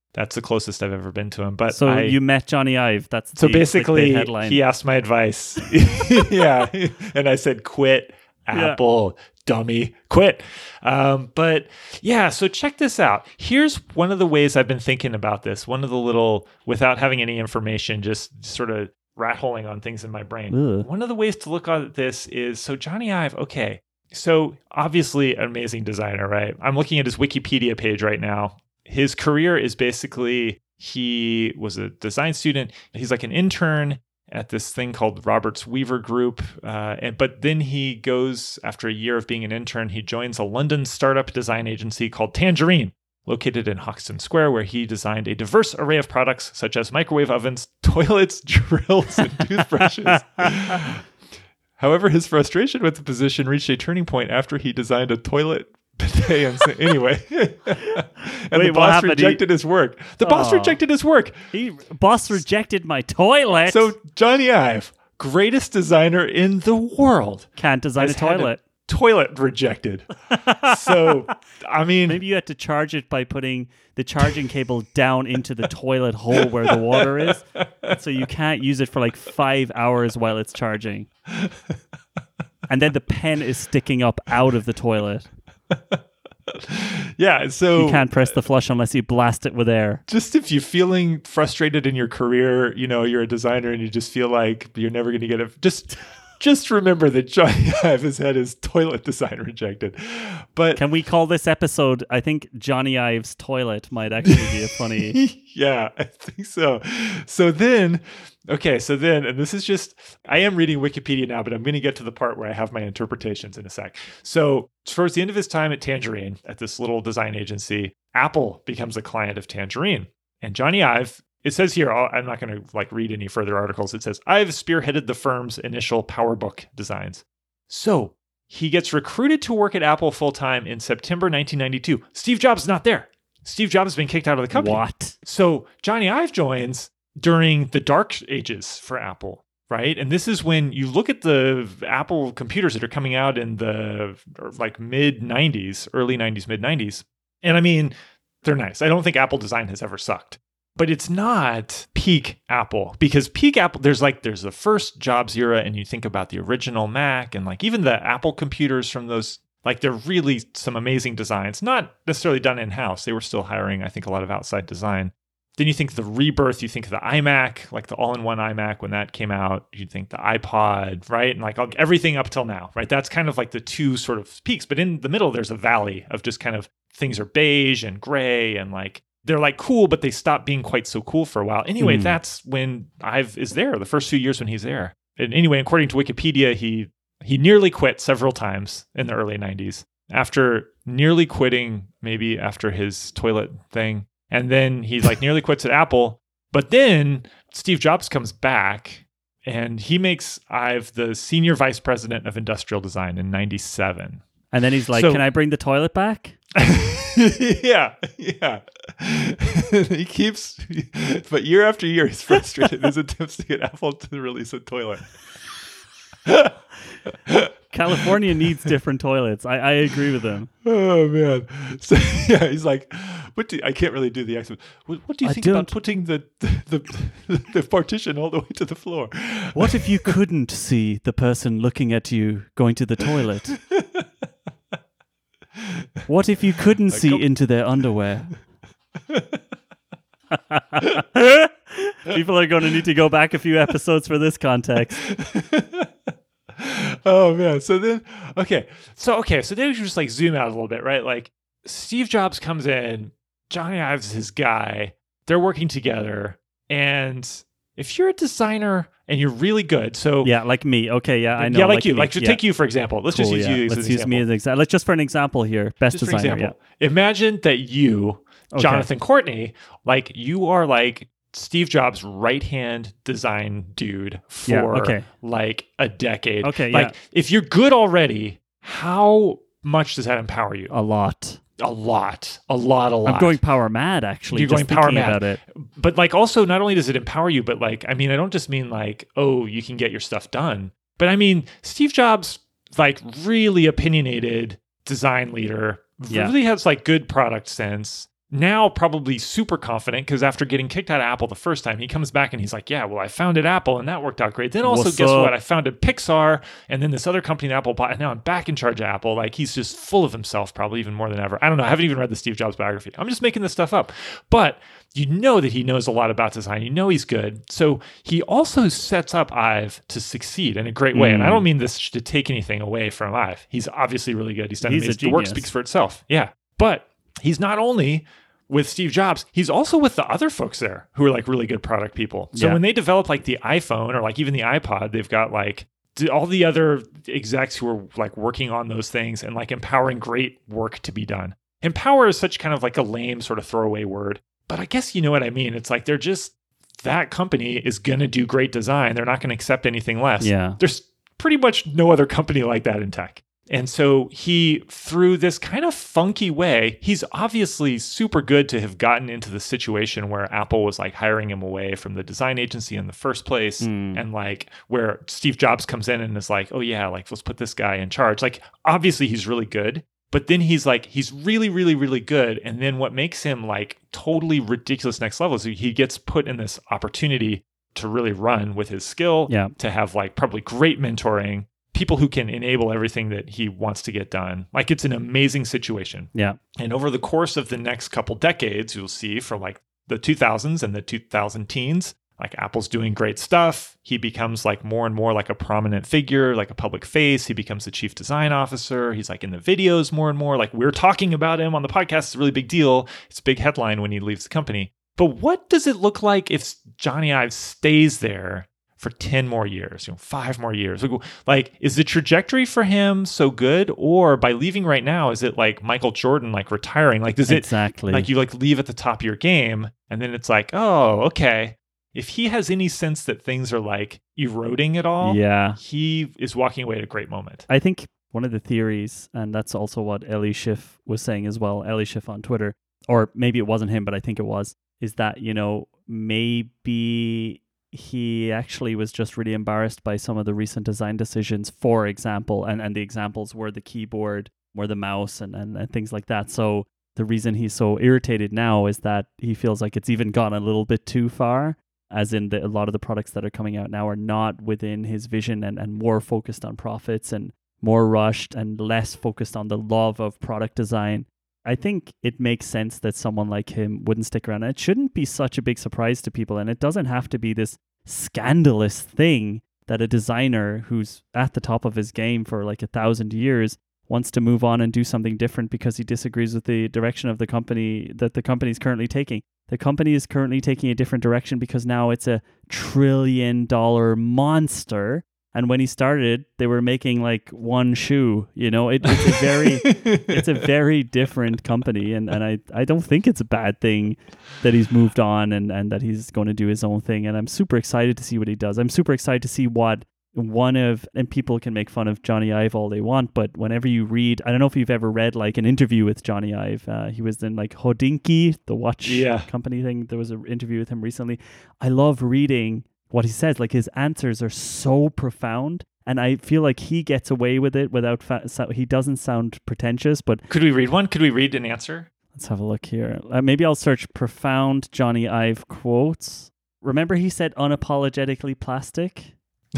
That's the closest I've ever been to him. But so you met Johnny Ive. That's so the basically headline. He asked my advice. Yeah, and I said, "Quit Apple, dummy, quit." But yeah, so check this out. Here's one of the ways I've been thinking about this. One of the little, without having any information, just sort of rat holing on things in my brain. Ugh. One of the ways to look at this is, so Johnny Ive, okay, so obviously an amazing designer, right? I'm looking at his Wikipedia page right now. His career is basically, he was a design student. He's like an intern at this thing called Roberts Weaver Group. But then he goes, after a year of being an intern, he joins a London startup design agency called Tangerine, located in Hoxton Square, where he designed a diverse array of products such as microwave ovens, toilets, drills, and toothbrushes. However, his frustration with the position reached a turning point after he designed a toilet bidet. Anyway, and the boss rejected his work. The boss rejected his work. Boss rejected my toilet. So Johnny Ive, greatest designer in the world, can't design a toilet. Toilet rejected. So, I mean, maybe you had to charge it by putting the charging cable down into the toilet hole where the water is, so you can't use it for like 5 hours while it's charging. And then the pen is sticking up out of the toilet. Yeah, so you can't press the flush unless you blast it with air. Just if you're feeling frustrated in your career, you know, you're a designer and you just feel like you're never going to get it. Just remember that Johnny Ive has had his toilet design rejected. But can we call this episode, I think Johnny Ive's toilet might actually be a funny... Yeah, I think so. So then, and this is just, I am reading Wikipedia now, but I'm going to get to the part where I have my interpretations in a sec. So towards the end of his time at Tangerine, at this little design agency, Apple becomes a client of Tangerine. And Johnny Ive, it says here, I'm not going to read any further articles. It says, Ive spearheaded the firm's initial PowerBook designs. So he gets recruited to work at Apple full-time in September 1992. Steve Jobs is not there. Steve Jobs has been kicked out of the company. What? So Johnny Ive joins during the dark ages for Apple, right? And this is when you look at the Apple computers that are coming out in the mid-90s, early 90s, mid-90s. And I mean, they're nice. I don't think Apple design has ever sucked. But it's not peak Apple, because peak Apple, there's the first Jobs era, and you think about the original Mac and even the Apple computers from those, they're really some amazing designs, not necessarily done in-house. They were still hiring, I think, a lot of outside design. Then you think the rebirth, you think of the iMac, the all-in-one iMac when that came out. You think the iPod, right? And everything up till now, right? That's kind of the two sort of peaks. But in the middle, there's a valley of just kind of things are beige and gray and they're cool, but they stop being quite so cool for a while. Anyway, that's when Ive is there, the first few years when he's there. And anyway, according to Wikipedia, he nearly quit several times in the early 90s. After nearly quitting, maybe after his toilet thing, and then he nearly quits at Apple. But then Steve Jobs comes back and he makes Ive the senior vice president of industrial design in 97. And then he's can I bring the toilet back? Yeah. He keeps, but year after year, he's frustrated in his attempts to get Apple to release a toilet. California needs different toilets. I agree with him. Oh man! So yeah, he's I can't really do the accent. What do you think about putting the partition all the way to the floor? What if you couldn't see the person looking at you going to the toilet? What if you couldn't see into their underwear? People are going to need to go back a few episodes for this context. Oh man. So then we should just zoom out a little bit, right? Steve Jobs comes in, Johnny Ive's his guy, they're working together, and if you're a designer and you're really good, so yeah, like me. Okay, yeah, I know. Yeah, like you. Take you for example. Let's just use you as an example. Let's use me as an example. Let's just for an example here. Best just designer. For example, Imagine that you, Jonathan Courtney, you are Steve Jobs' right-hand design dude for a decade. Okay, yeah. If you're good already, how much does that empower you? A lot. I'm going power mad, actually. You're going power mad about it. But also, not only does it empower you, but I don't just mean you can get your stuff done. But I mean, Steve Jobs, really opinionated design leader, really has good product sense. now probably super confident because after getting kicked out of Apple the first time, he comes back and he's like, yeah, well, I founded Apple and that worked out great. Then also, guess what? I founded Pixar and then this other company that Apple bought, and now I'm back in charge of Apple. Like, he's just full of himself, probably even more than ever. I don't know. I haven't even read the Steve Jobs biography. I'm just making this stuff up. But you know that he knows a lot about design. You know he's good. So he also sets up Ive to succeed in a great way. And I don't mean this to take anything away from Ive. He's obviously really good. He's done amazing. The work speaks for itself. Yeah. But he's not only with Steve Jobs, he's also with the other folks there who are like really good product people. So when they develop like the iPhone or like even the iPod, they've got like all the other execs who are like working on those things and like empowering great work to be done. Empower is such kind of like a lame sort of throwaway word, but I guess you know what I mean. It's like that company is going to do great design. They're not going to accept anything less. Yeah. There's pretty much no other company like that in tech. And so he, through this kind of funky way, he's obviously super good to have gotten into the situation where Apple was like hiring him away from the design agency in the first place. And like where Steve Jobs comes in and is like, oh yeah, like let's put this guy in charge. Like obviously he's really good, but then he's really, really, really good. And then what makes him like totally ridiculous next level is he gets put in this opportunity to really run with his skill, to have like probably great mentoring, people who can enable everything that he wants to get done. Like it's an amazing situation. Yeah. And over the course of the next couple decades, you'll see from like the 2000s and the 2000 teens, like Apple's doing great stuff. He becomes like more and more like a prominent figure, like a public face. He becomes the chief design officer. He's like in the videos more and more. Like we're talking about him on the podcast. It's a really big deal. It's a big headline when he leaves the company. But what does it look like if Jony Ive stays there for 10 more years, 5 more years? Like, is the trajectory for him so good? Or by leaving right now, is it like Michael Jordan, like retiring? Like, does it like you like leave at the top of your game and then it's like, oh, okay. If he has any sense that things are like eroding at all, he is walking away at a great moment. I think one of the theories, and that's also what Eli Schiff was saying as well, Eli Schiff on Twitter, or maybe it wasn't him, but I think it was, is that, maybe he actually was just really embarrassed by some of the recent design decisions, for example, and the examples were the keyboard, were the mouse, and things like that. So the reason he's so irritated now is that he feels like it's even gone a little bit too far, as in a lot of the products that are coming out now are not within his vision and more focused on profits and more rushed and less focused on the love of product design. I think it makes sense that someone like him wouldn't stick around. And it shouldn't be such a big surprise to people. And it doesn't have to be this scandalous thing that a designer who's at the top of his game for like 1,000 years wants to move on and do something different because he disagrees with the direction of the company that the company is currently taking. The company is currently taking a different direction because now it's a $1 trillion monster. And when he started, they were making like one shoe. It's a very different company, and I don't think it's a bad thing that he's moved on and that he's going to do his own thing. And I'm super excited to see what he does. I'm super excited to see what and people can make fun of Jony Ive all they want, but whenever you read, I don't know if you've ever read like an interview with Jony Ive. He was in like Hodinkee, the watch company thing. There was an interview with him recently. I love reading what he says. Like his answers are so profound, and I feel like he gets away with it without he doesn't sound pretentious. But could we read one? Could we read an answer? Let's have a look here. Maybe I'll search profound Jony Ive quotes. Remember he said unapologetically plastic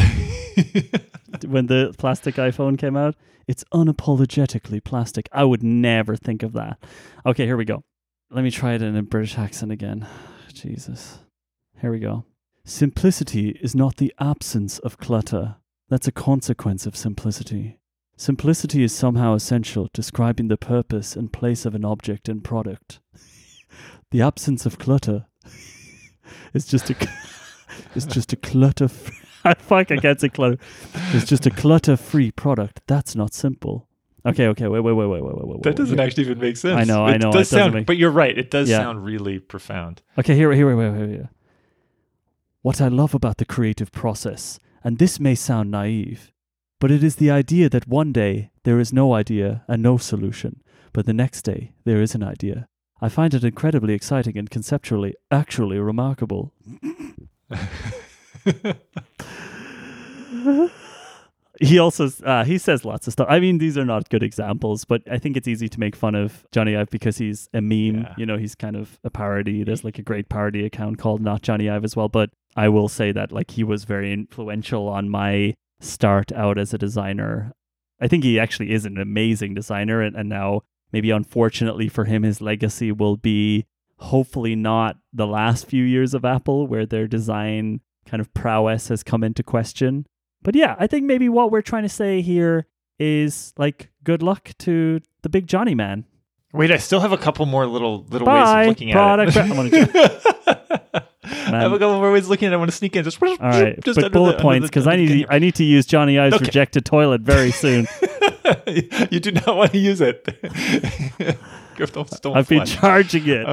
when the plastic iPhone came out? It's unapologetically plastic. I would never think of that. Okay, here we go. Let me try it in a British accent again. Jesus. Here we go. Simplicity is not the absence of clutter. That's a consequence of simplicity. Simplicity is somehow essential, describing the purpose and place of an object and product. The absence of clutter is just a clutter. I can't say clutter. It's just a clutter-free product. That's not simple. Okay, wait. That doesn't actually even make sense. I know. It does sound, but you're right. It does sound really profound. Okay, wait. What I love about the creative process, and this may sound naive, but it is the idea that one day there is no idea and no solution, but the next day there is an idea. I find it incredibly exciting and conceptually actually remarkable. He also he says lots of stuff. I mean, these are not good examples, but I think it's easy to make fun of Johnny Ive because he's a meme. Yeah. You know, he's kind of a parody. There's like a great parody account called Not Johnny Ive as well. But I will say that like he was very influential on my start out as a designer. I think he actually is an amazing designer, and now maybe unfortunately for him, his legacy will be hopefully not the last few years of Apple where their design kind of prowess has come into question. But yeah, I think maybe what we're trying to say here is like good luck to the big Johnny man. Wait, I still have a couple more little ways Bye, of looking product. at it. I'm gonna I have a couple more ways of looking at it. I want to sneak in just all right, just but under bullet points because I need to use Johnny Ive's Okay. rejected toilet very soon. You do not want to use it. Don't I've been flush. charging it.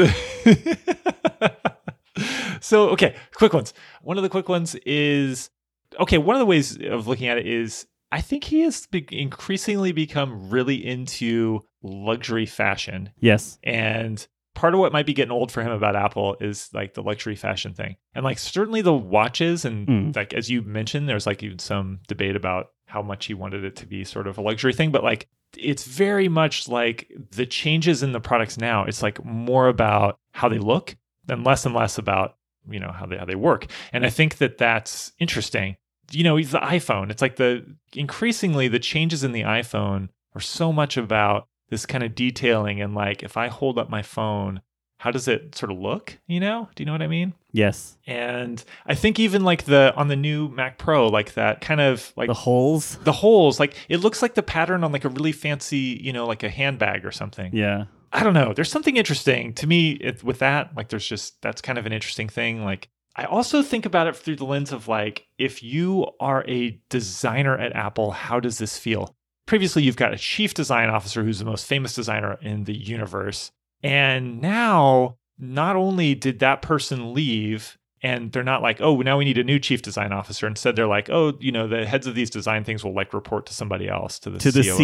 So, okay, quick ones. One of the quick ones is, okay, one of the ways of looking at it is I think he has increasingly become really into luxury fashion. Yes. And part of what might be getting old for him about Apple is like the luxury fashion thing. And like certainly the watches and like as you mentioned, there's like even some debate about how much he wanted it to be sort of a luxury thing. But like it's very much like the changes in the products now, it's like more about how they look and less about, you know, how they work. And I think that that's interesting. You know, the iPhone, it's like increasingly the changes in the iPhone are so much about this kind of detailing and like if I hold up my phone, how does it sort of look? You know, do you know what I mean? Yes. And I think even like on the new Mac Pro, like that kind of like the holes, like it looks like the pattern on like a really fancy, you know, like a handbag or something. Yeah. I don't know. There's something interesting to me with that. Like that's kind of an interesting thing. Like I also think about it through the lens of like, if you are a designer at Apple, how does this feel? Previously, you've got a chief design officer who's the most famous designer in the universe. And now, not only did that person leave, and they're not like, oh, now we need a new chief design officer. Instead, they're like, oh, you know, the heads of these design things will like report to somebody else, to the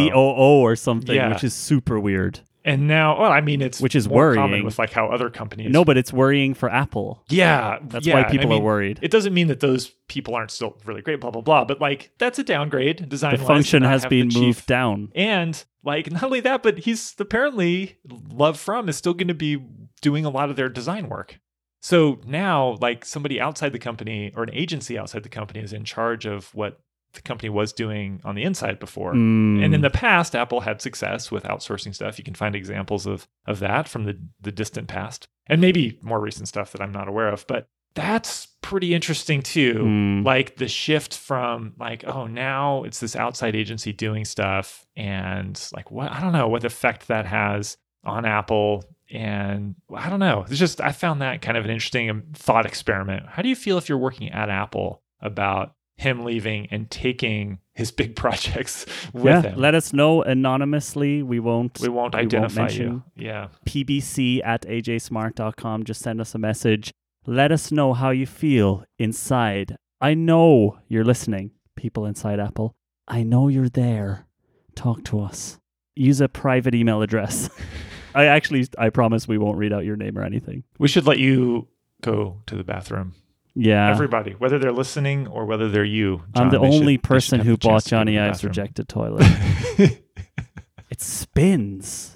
COO or something, Yeah. which is super weird. And now, well, I mean, it's which is more worrying common with like how other companies. No, but it's worrying for Apple. Yeah, that's why people are worried. It doesn't mean that those people aren't still really great, blah blah blah. But like, that's a downgrade. Design. The function has been moved down, and like not only that, but he's apparently Love From is still going to be doing a lot of their design work. So now, like somebody outside the company or an agency outside the company is in charge of what the company was doing on the inside before. And in the past, Apple had success with outsourcing stuff. You can find examples of that from the distant past and maybe more recent stuff that I'm not aware of. But that's pretty interesting too. Like the shift from like, oh, now it's this outside agency doing stuff and like what, I don't know what effect that has on Apple. And I don't know. It's just, I found that kind of an interesting thought experiment. How do you feel if you're working at Apple about him leaving and taking his big projects with him? Let us know anonymously. We won't identify you. Yeah. pbc@ajsmart.com. Just send us a message. Let us know how you feel inside. I know you're listening, people inside Apple. I know you're there. Talk to us. Use a private email address. I promise we won't read out your name or anything. We should let you go to the bathroom. Yeah. Everybody, whether they're listening or whether they're you. John, I'm the only person person who bought Johnny Ive's rejected toilet. It spins.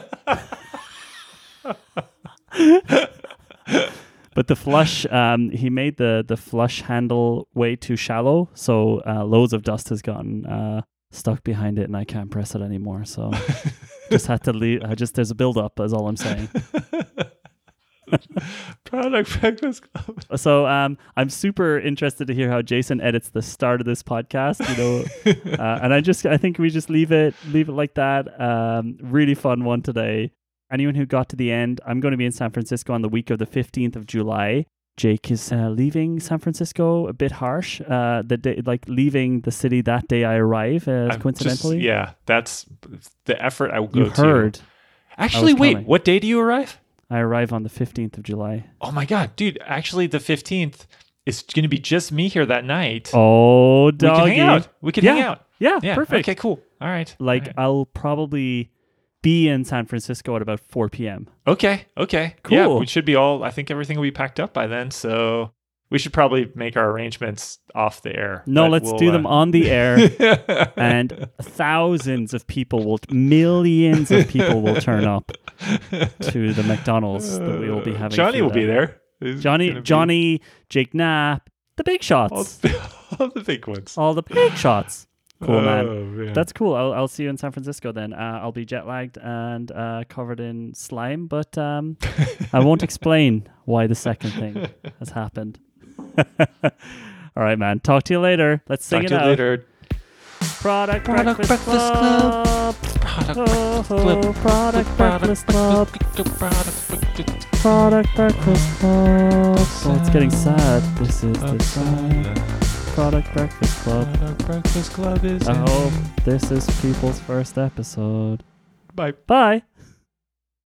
But the flush, he made the flush handle way too shallow, so loads of dust has gotten stuck behind it, and I can't press it anymore. So just had to leave. There's a build up, is all I'm saying. Product Breakfast Club. So I'm super interested to hear how Jason edits the start of this podcast, you know, and I think we just leave it like that. Really fun one today. Anyone who got to the end, I'm going to be in San Francisco on the week of the 15th of July. Jake is leaving San Francisco a bit harsh. The day, like leaving the city that day I arrive, coincidentally. That's the effort I will go to. You heard. Actually, wait, what day do you arrive? I arrive on the 15th of July. Oh my God, dude. Actually, the 15th is going to be just me here that night. Oh, doggy. We can hang out. Yeah, perfect. Okay, cool. All right. I'll probably be in San Francisco at about 4 p.m. Okay. Cool. Yeah, we should be I think everything will be packed up by then. So We should probably make our arrangements off the air. No, let's do them on the air, and millions of people will turn up to the McDonald's that we will be having. Johnny will be there. Johnny, Jake Knapp, the big shots. All the big ones. All the big shots. Cool, man. Man. That's cool. I'll see you in San Francisco then. I'll be jet lagged and covered in slime, but I won't explain why the second thing has happened. All right, man. Talk to you later. Let's sing it out. Later. Product Breakfast Club. Product Breakfast Club. Product Breakfast Club. Oh, it's getting sad. This is the time. Product Breakfast Club. Product Breakfast Club is. I hope this is people's first episode. Bye. Bye.